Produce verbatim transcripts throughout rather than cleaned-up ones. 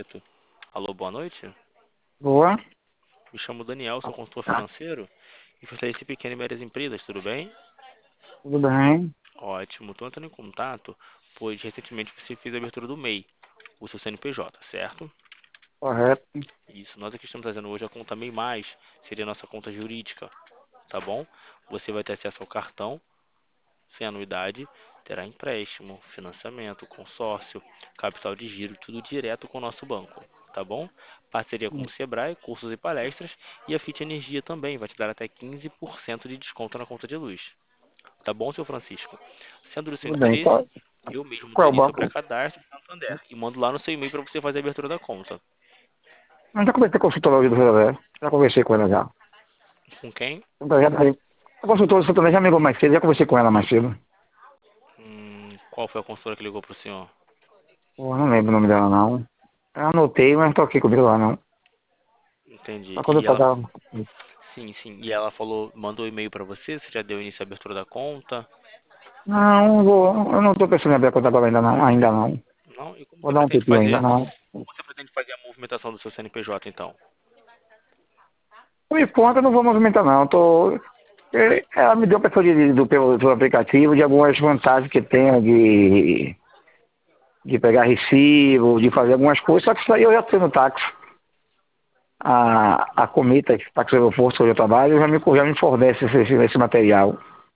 Alô, boa noite. Boa. Me chamo Daniel, sou consultor financeiro e fortaleci pequenas e médias empresas, tudo bem? Tudo bem? Ótimo. Estou entrando em contato, pois recentemente você fez a abertura do M E I, o seu C N P J, certo? Correto. Isso. Nós aqui estamos fazendo hoje a conta M E I Mais, seria a nossa conta jurídica, tá bom? Você vai ter acesso ao cartão, sem anuidade, terá empréstimo, financiamento, consórcio, capital de giro, tudo direto com o nosso banco, tá bom? Parceria com o Sebrae, cursos e palestras, e a Fit Energia também vai te dar até quinze por cento de desconto na conta de luz. Tá bom, seu Francisco? Sendo do seu Tudo bem. interesse, Qual, eu mesmo qual é o daria seu banco? pré-cadastro no Santander e mando lá no seu e-mail para você fazer a abertura da conta. Eu já conversei com a consultora do Santander. Já conversei com ela já. Com quem? Já- A consultora do Santander já me ligou mais cedo, já conversei com ela mais cedo. Hum, qual foi a consultora que ligou pro senhor? Pô, não lembro o nome dela, não. Eu anotei, mas não tô aqui comigo lá, não. Entendi. Só quando eu E ela, pagar. sim, sim. E ela falou, mandou e-mail para você? Você já deu início à abertura da conta? Não, vou, eu não tô pensando em abrir a conta agora ainda não. Ainda não. Não? E como Vou você dar um pretende tempinho ainda, fazer? não. Como você pretende fazer a movimentação do seu C N P J, então? Por enquanto eu não vou movimentar, não. Eu tô... eh, Ela me deu a pessoa de, do, pelo, do aplicativo de algumas vantagens que tem de de pegar recibo, de fazer algumas coisas, só que isso aí eu já tenho no táxi. A, a Comita, táxi aeroporto onde eu trabalho, já me, já me fornece esse, esse, esse material.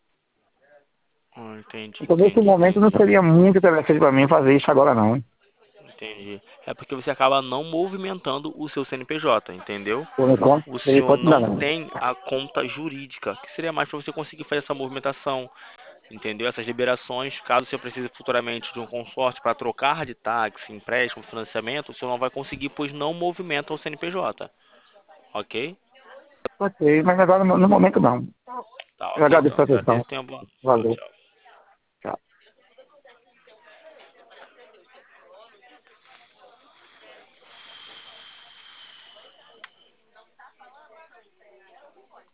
Ah, entendi, Então, nesse entendi, momento, não entendi. seria muito interessante para mim fazer isso agora, não. Entendi. É porque você acaba não movimentando o seu C N P J, entendeu? Por enquanto, O por senhor enquanto ainda não não. tem a conta jurídica, que seria mais para você conseguir fazer essa movimentação, entendeu? Essas liberações, caso você precise futuramente de um consórcio para trocar de táxi, empréstimo, financiamento, o senhor não vai conseguir, pois não movimenta o C N P J, ok? Ok, mas agora no, no momento não. Tá, Eu ok agradeço então. a atenção. Agradeço, tenha uma boa noite. Tchau, Valeu. tchau.